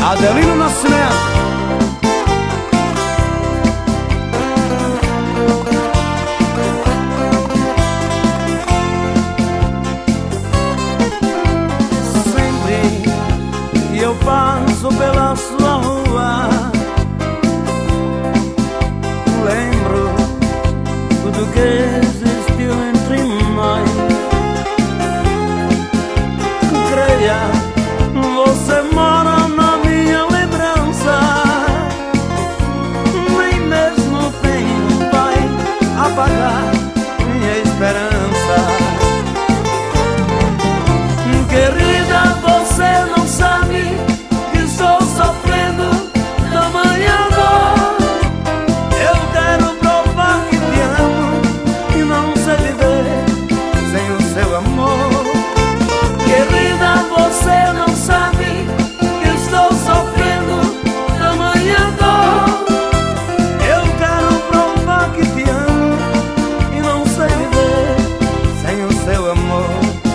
Adelino Nascimento. Sempre que eu passo pela sua rua, lembro tudo que existiu entre nós. Creia, você mora na minha lembrança. Nem mesmo o tempo vai apagar minha esperança. Querida, você não sabe que estou sofrendo tamanha dor. Eu quero provar que te amo e não sei viver sem o seu amor. Querida, você não sabe que estou sofrendo tamanha dor. Eu quero provar que te amo e não sei viver sem o seu amor.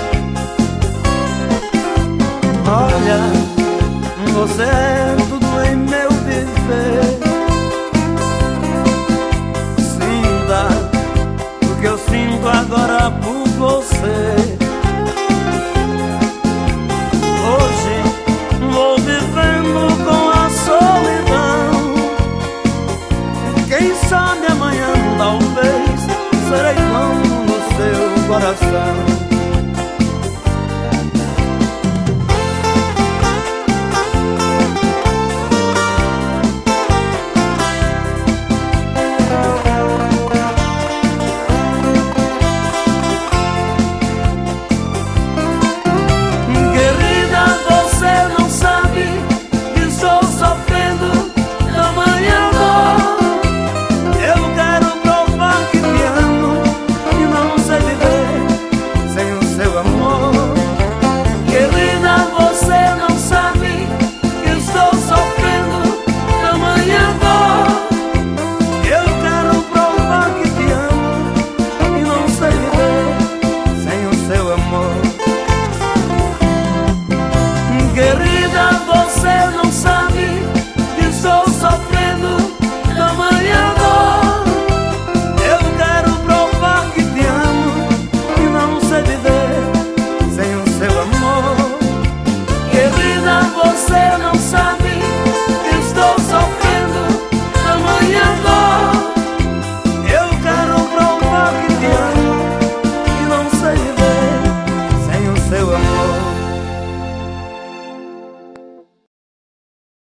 Olha, você é tudo em meu viver. Sinta o que eu sinto agora por você. Hoje vou vivendo com a solidão. Quem sabe amanhã talvez serei como no seu coração. Guerrero.